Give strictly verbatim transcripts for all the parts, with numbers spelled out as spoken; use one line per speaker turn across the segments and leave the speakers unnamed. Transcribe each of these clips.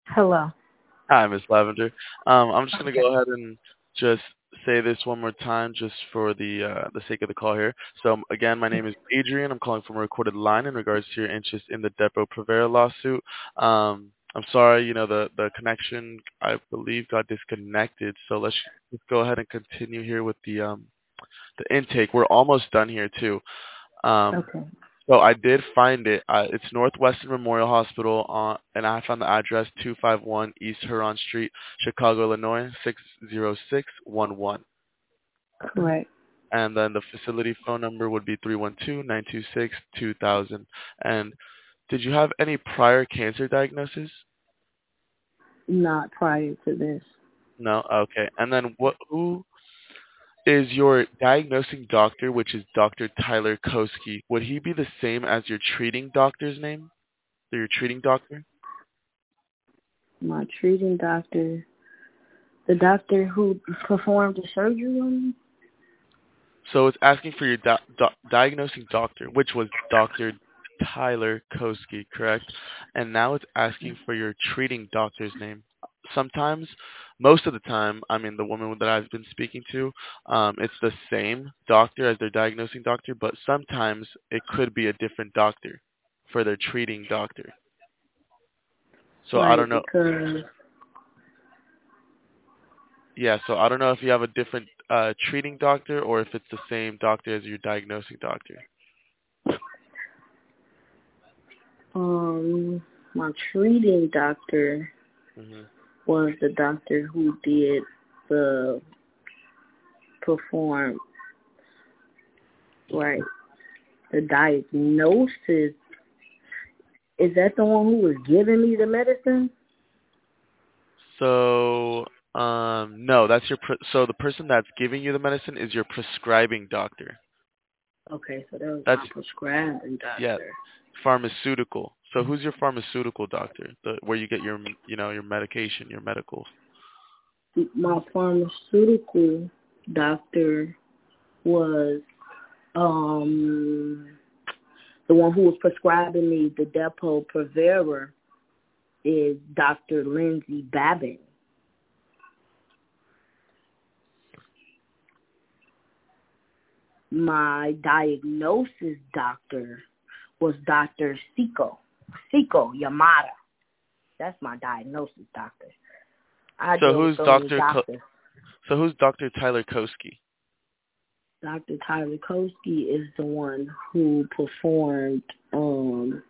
Hello.
Hi, Miss Lavender. Um, I'm just gonna
Okay.
go ahead and just say this one more time, just for the uh, the sake of the call here. So um, again, my name is Adrian. I'm calling from a recorded line in regards to your interest in the Depo Provera lawsuit. Um, I'm sorry, you know the the connection I believe got disconnected. So let's just go ahead and continue here with the um the intake. We're almost done here too. Um,
Okay.
so I did find it. Uh, it's Northwestern Memorial Hospital, on, and I found the address two five one East Huron Street, Chicago, Illinois six zero six one one.
Correct.
And then the facility phone number would be three one two nine two six two thousand. And did you have any prior cancer diagnosis?
Not prior to this.
No. Okay. And then what? Who is your diagnosing doctor, which is Doctor Tyler Koski? Would he be the same as your treating doctor's name? Or your treating doctor?
My treating doctor, the doctor who performed the surgery on me.
So it's asking for your do- do- diagnosing doctor, which was Doctor Tyler Koski, correct? And now it's asking for your treating doctor's name. Sometimes, most of the time, I mean, the woman that I've been speaking to, um, it's the same doctor as their diagnosing doctor, but sometimes it could be a different doctor for their treating doctor. So I
Right,
don't know.
because
Yeah, so I don't know if you have a different uh, treating doctor or if it's the same doctor as your diagnosing doctor.
um my treating doctor
Hmm.
was the doctor who did the perform right. The diagnosis, is that the one who was giving me the medicine?
So, um, no, that's your pre- so the person that's giving you the medicine is your prescribing doctor.
Okay, so that was
That's
my prescribing
yeah,
doctor.
pharmaceutical. So who's your pharmaceutical doctor? The where you get your you know your medication, your medicals.
My pharmaceutical doctor was um the one who was prescribing me the Depo Provera is Doctor Lindsay Babin. My diagnosis doctor was Doctor Siko. Siko Yamada. That's my diagnosis doctor. I
So
deal with
who's
so many
Doctor Ko-
doctors.
so who's Doctor Tyler Koski?
Doctor Tyler Koski is the one who performed um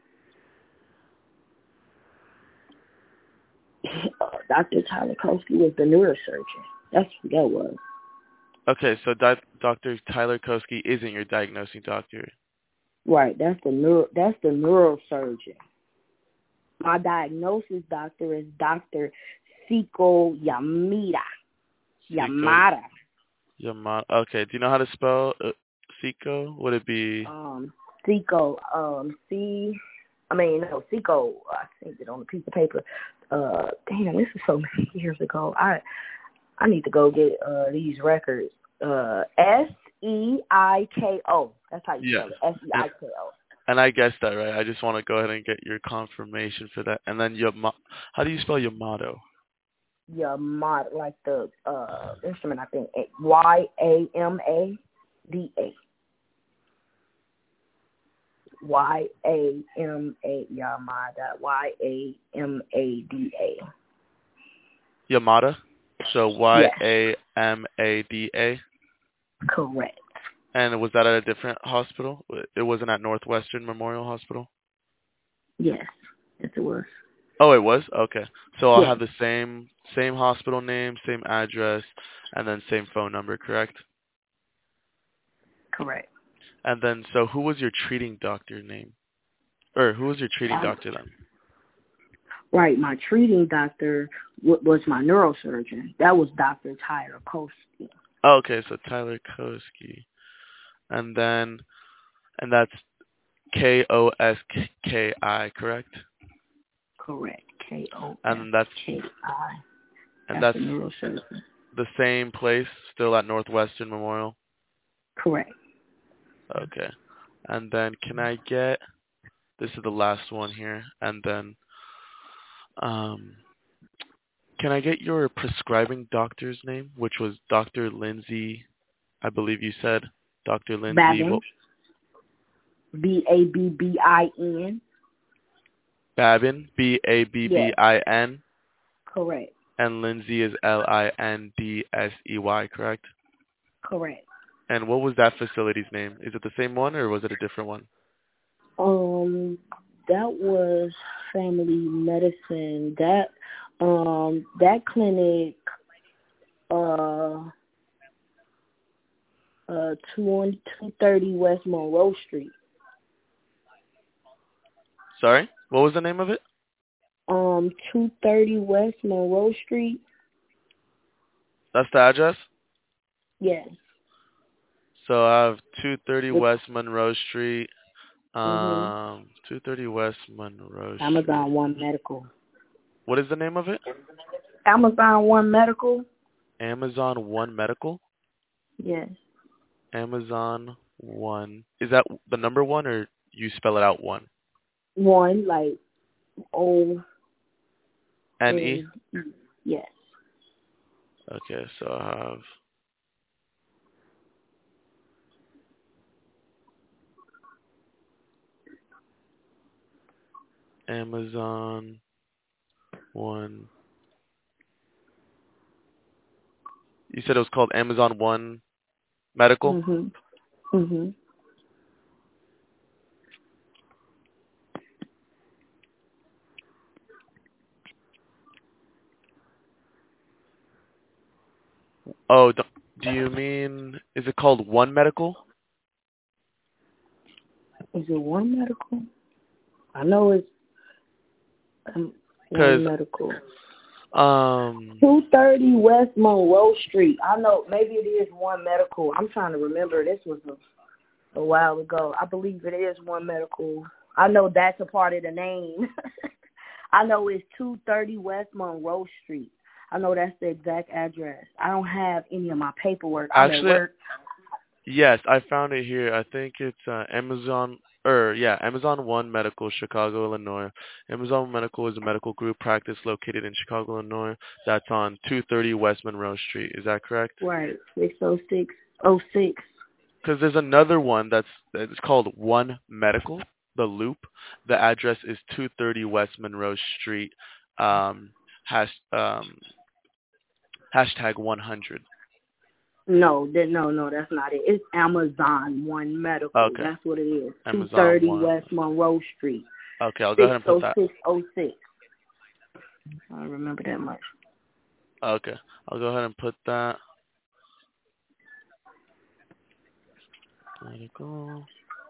Doctor Tyler Koski was the neurosurgeon. That's who that was.
Okay, so doc- Doctor Tyler Koski isn't your diagnosing doctor.
Right, that's the neuro that's the neurosurgeon. My diagnosis doctor is Doctor Siko Yamada.
Siko
Yamada.
Yama. Okay, do you know how to spell uh, Siko? Would it be
Um Siko, um C I mean no, Siko, I sent it on a piece of paper. Uh damn, this is so many years ago. I I need to go get uh these records. Uh S E I K O. That's how you
yeah?
spell it. S E
And
I K O.
and I guessed that right. I just want to go ahead and get your confirmation for that. And then Yama. How do you spell Yamato?
Yamada, like the uh instrument, I think. Y A M A D A. Y A M A Yamada. Y A M A D A.
Yamada. So Y
Yes,
A M A D A.
correct.
And was that at a different hospital? It wasn't at Northwestern Memorial Hospital?
Yes, yes it was.
Oh, it was? Okay. So I'll
Yes,
have the same same hospital name, same address, and then same phone number, correct?
correct.
And then so who was your treating doctor name? Or who was your treating
Um,
doctor then?
right, my treating doctor w- was my neurosurgeon. That was Doctor Tyler Koski.
Oh, okay, so Tyler Koski. And then and that's K O S K I, correct?
Correct. K O S
And that's
K I.
and
That's
that's
the neurosurgeon.
the same place, still at Northwestern Memorial.
Correct.
Okay. And then can I get this is the last one here, and then um Can I get your prescribing doctor's name, which was Doctor Lindsay, I believe you said, Doctor Lindsay.
Babin. B A B B I N.
Babin, B A B B I N.
Yes. Correct.
And Lindsay is L I N D S E Y, correct?
Correct.
And what was that facility's name? Is it the same one or was it a different one?
Um, that was family medicine. That um that clinic uh uh two thirty West Monroe Street.
Sorry? What was the name of it?
Um, two thirty West Monroe Street.
That's the address?
Yes.
So I have two thirty West Monroe Street. Um,
mm-hmm.
two thirty West Monroe Street.
Amazon One Medical.
What is the name of it?
Amazon One Medical.
Amazon One Medical?
Yes.
Amazon One. Is that the number one or you spell it out one?
One, like O.
N E?
Yes.
Okay, so I have Amazon One. You said it was called Amazon One Medical?
Mhm. Mhm.
Oh, do, do you mean, is it called One Medical?
Is it One Medical? I know it's um, One Medical.
Um,
two thirty West Monroe Street. I know, maybe it is One Medical. I'm trying to remember. This was a, a while ago. I believe it is One Medical. I know that's a part of the name. I know it's two thirty West Monroe Street. I know that's the exact address. I don't have any of my paperwork. I'm
actually,
at work.
Yes, I found it here. I think it's uh, Amazon, or yeah, Amazon One Medical, Chicago, Illinois. Amazon Medical is a medical group practice located in Chicago, Illinois. That's on two thirty West Monroe Street. Is that correct?
Right, six oh six oh six.
Because there's another one that's it's called One Medical, The Loop. The address is two thirty West Monroe Street. Um, hash, um, hashtag one hundred.
No, that no, no, that's not it. It's Amazon One Medical.
Okay.
That's what it is.
Amazon
two thirty
One.
West Monroe Street.
Okay, I'll go ahead and put that.
six oh six oh six. I don't remember that much.
Okay, I'll go ahead and put that. Medical.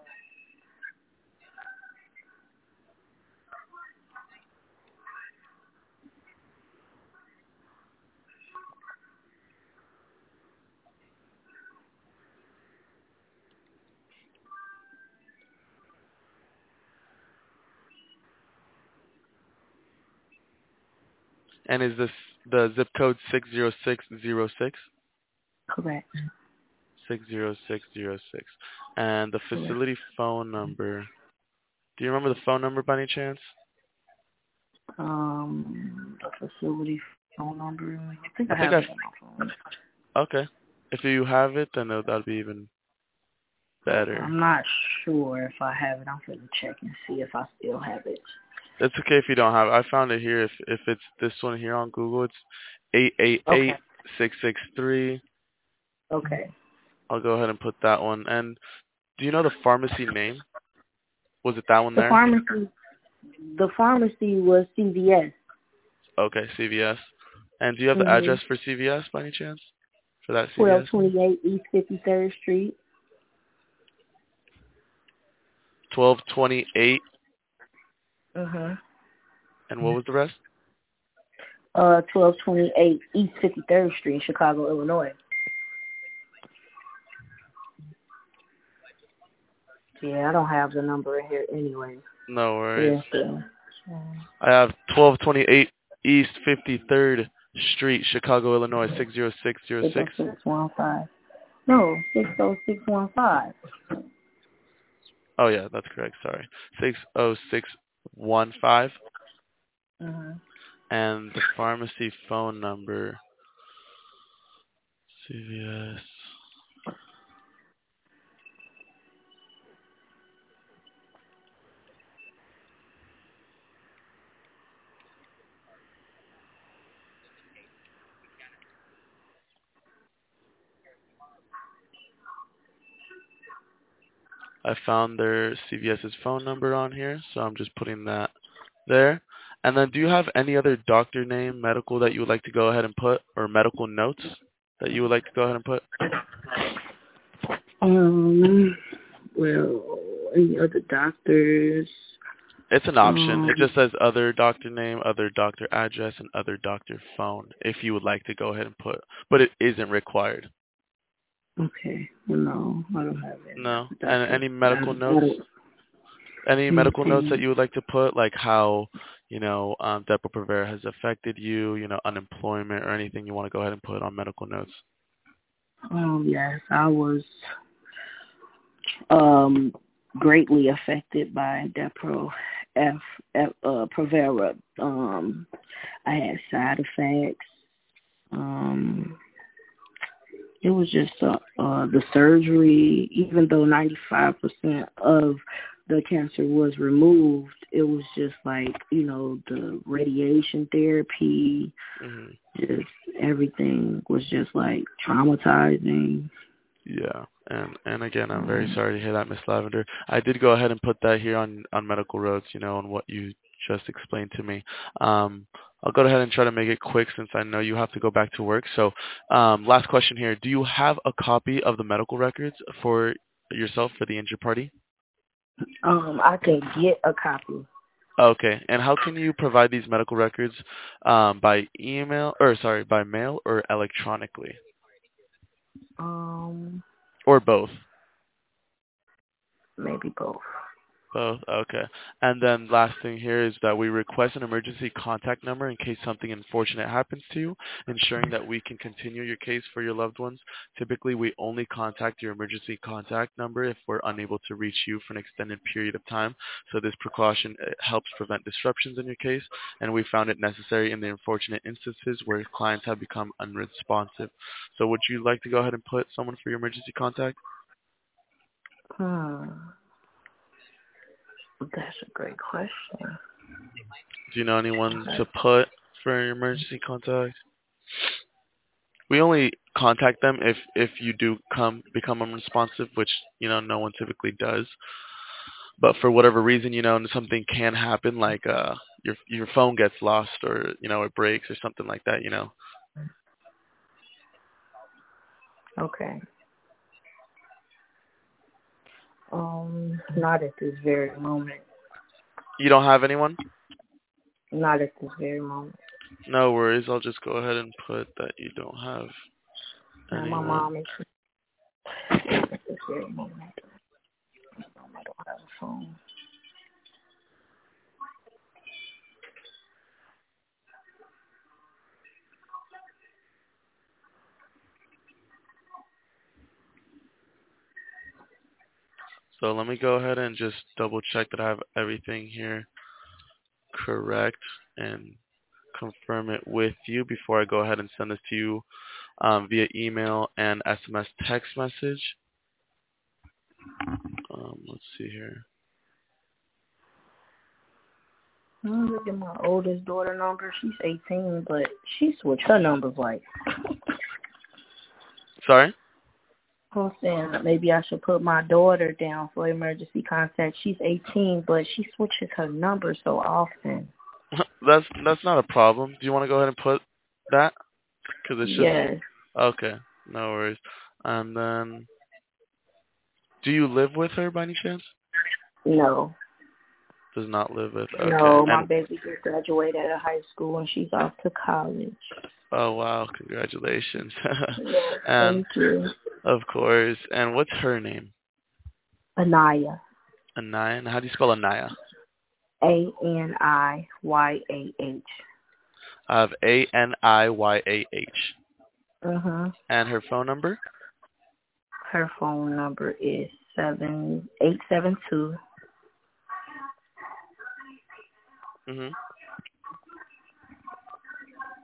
And is this the zip code six zero six zero six?
Correct.
six zero six zero six. And the facility Correct. Phone number. Do you remember the phone number by any chance?
Um, the facility phone number. I think I, I
think
have
I,
it on my phone.
Okay. If you have it, then that'd be even better.
I'm not sure if I have it. I'm going to check and see if I still have it.
It's okay if you don't have it. I found it here. If if it's this one here on Google, it's eight eight eight six six three.
Okay.
I'll go ahead and put that one. And do you know the pharmacy name? Was it that one
the
there?
Pharmacy, the pharmacy was C V S.
Okay, C V S. And do you have
mm-hmm.
the address for C V S by any chance? For that C V S?
twelve twenty-eight East fifty-third Street.
twelve twenty-eight.
Uh-huh.
And what was the rest?
Uh, twelve twenty-eight East fifty-third Street, Chicago, Illinois. Yeah, I don't have the number in here anyway.
No worries.
Yeah, so.
I have twelve twenty-eight East fifty-third Street, Chicago, Illinois, six zero six zero six.
six oh six one five. No, six oh six one five.
Oh, yeah, that's correct. Sorry. six oh six one five.
Uh-huh.
and the pharmacy phone number. C V S. I found their CVS's phone number on here, so I'm just putting that there. And then do you have any other doctor name, medical, that you would like to go ahead and put, or medical notes that you would like to go ahead and put?
Um, well, any other doctors?
It's an option.
Um,
It just says other doctor name, other doctor address, and other doctor phone if you would like to go ahead and put, but it isn't required.
okay. Well, no, I don't have any.
No. And
Doctor.
any medical
I,
notes? Any medical notes that
anything.
you would like to put, like how, you know, um, Depo-Provera has affected you, you know, unemployment or anything you want to go ahead and put on medical notes?
Um, yes, I was um greatly affected by Depro F, F uh, Provera. Um, I had side effects. Um, it was just uh, uh, the surgery. Even though ninety-five percent of the cancer was removed, it was just like, you know, the radiation therapy.
Hmm.
Just everything was just like traumatizing.
Yeah, and and again, I'm very
Um,
sorry to hear that, Miss Lavender. I did go ahead and put that here on on medical roads, you know, on what you just explained to me. Um, I'll go ahead and try to make it quick since I know you have to go back to work. So, um, last question here: do you have a copy of the medical records for yourself for the injured party?
um, I can get a copy.
Okay, and how can you provide these medical records um, by email or sorry, by mail or electronically,
Um,
or both?
maybe both.
Both, okay. And then last thing here is that we request an emergency contact number in case something unfortunate happens to you, ensuring that we can continue your case for your loved ones. Typically, we only contact your emergency contact number if we're unable to reach you for an extended period of time. So this precaution uh, helps prevent disruptions in your case, and we found it necessary in the unfortunate instances where clients have become unresponsive. So would you like to go ahead and put someone for your emergency contact?
Hmm. That's a great question.
Do you know anyone
Okay.
to put for your emergency contact? We only contact them if if you do come become unresponsive, which you know no one typically does. But for whatever reason, you know, something can happen, like uh your your phone gets lost, or you know it breaks, or something like that. You know.
Okay. Um, not at this very moment.
You don't have anyone?
Not at this very moment.
No worries. I'll just go ahead and put that you don't have
Now my
anyone.
mom is at this very moment. I don't have a phone.
So let me go ahead and just double check that I have everything here correct and confirm it with you before I go ahead and send this to you um, via email and S M S text message. Um, let's see here.
I'm look at my oldest daughter number. She's eighteen, but she switched her numbers like.
Sorry?
I'm saying that maybe I should put my daughter down for emergency contact. She's eighteen, but she switches her number so often.
that's that's not a problem. Do you want to go ahead and put that? Because it's just
Yes.
okay. No worries. And then, do you live with her by any chance?
No.
Does not live with. Okay.
No, my
And
baby just graduated out of high school and she's off to college.
oh wow, congratulations.
Yes,
And
thank you.
of course. And what's her name?
Anaya.
Anaya. And how do you spell Anaya?
A N I Y A H.
I have A N I Y A H.
Uh-huh.
And her phone number?
Her phone number is seven eight seven two
Mhm.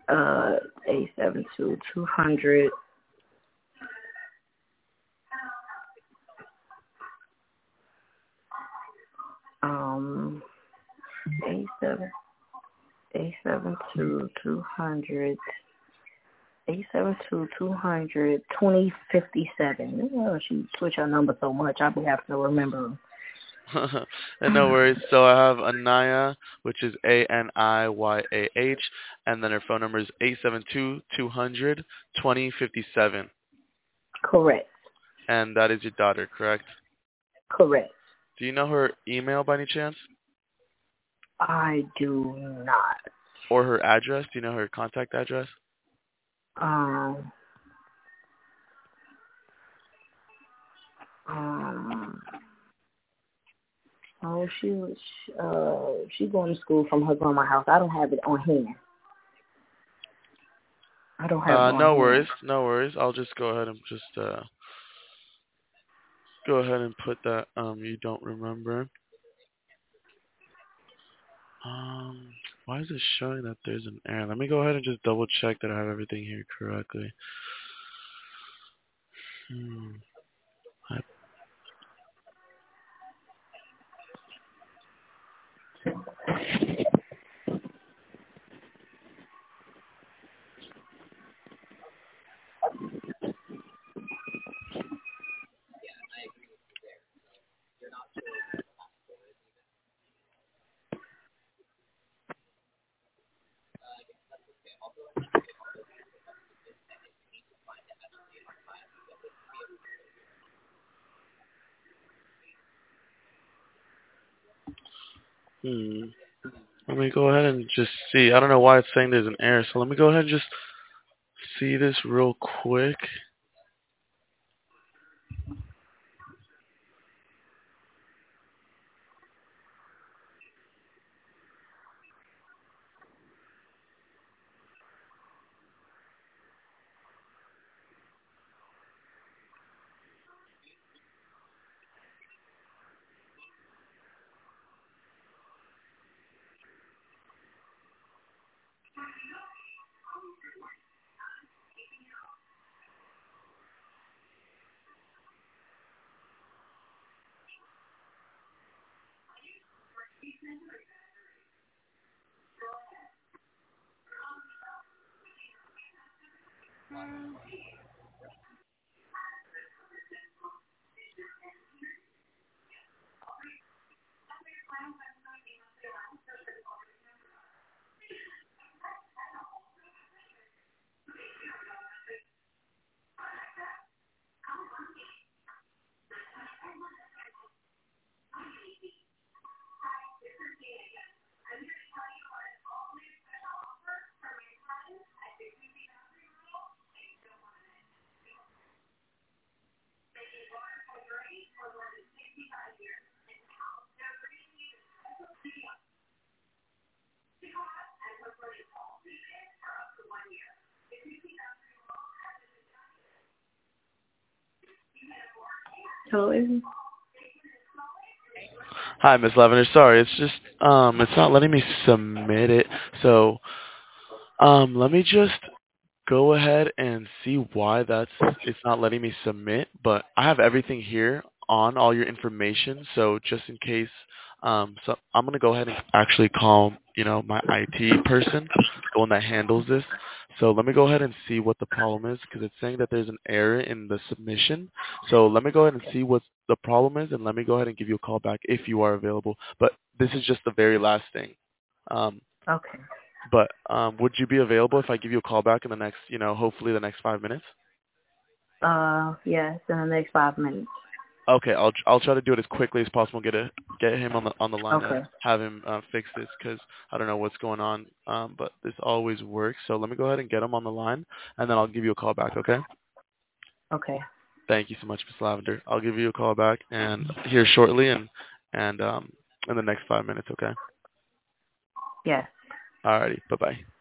Uh, eight seven two two hundred. Um, eight seven eight seven two two hundred. Eight seven two two hundred twenty fifty seven. Oh, she switched her number so much, I'll be having to remember.
And no worries. So I have Anaya, which is A N I Y A H, and then her phone number is eight seven two two hundred twenty fifty seven.
Correct.
And that is your daughter, correct?
Correct.
Do you know her email by any chance?
I do not.
Or her address? Do you know her contact address?
Um. Um. Oh, she was. Uh, she going to school from her grandma's house. I don't have it on hand. I don't have
Uh,
it on
no
hand.
worries, no worries. I'll just go ahead and just uh, go ahead and put that. Um, you don't remember. Um, why is it showing that there's an error? Let me go ahead and just double check that I have everything here correctly. Hmm. I, hmm. Let me go ahead and just see. I don't know why it's saying there's an error, so let me go ahead and just see this real quick.
Hello, Izzy?
Hi, Miss Lavender. Sorry, it's just um, it's not letting me submit it. So, um, let me just go ahead and see why that's it's not letting me submit. But I have everything here on all your information. So just in case, um, so I'm gonna go ahead and actually call you know my I T person, the one that handles this. So let me go ahead and see what the problem is because it's saying that there's an error in the submission. So let me go ahead and see what the problem is, and let me go ahead and give you a call back if you are available. But this is just the very last thing. Um,
Okay.
but um, would you be available if I give you a call back in the next, you know, hopefully the next five minutes?
Uh, yes, in the next five minutes.
Okay, I'll I'll try to do it as quickly as possible. Get it, get him on the on the line
Okay.
and have him uh, fix this because I don't know what's going on. Um, but this always works. So let me go ahead and get him on the line, and then I'll give you a call back. Okay?
Okay.
Thank you so much, Miss Lavender. I'll give you a call back and here shortly, and and um in the next five minutes. Okay?
Yes.
Alrighty. Bye bye.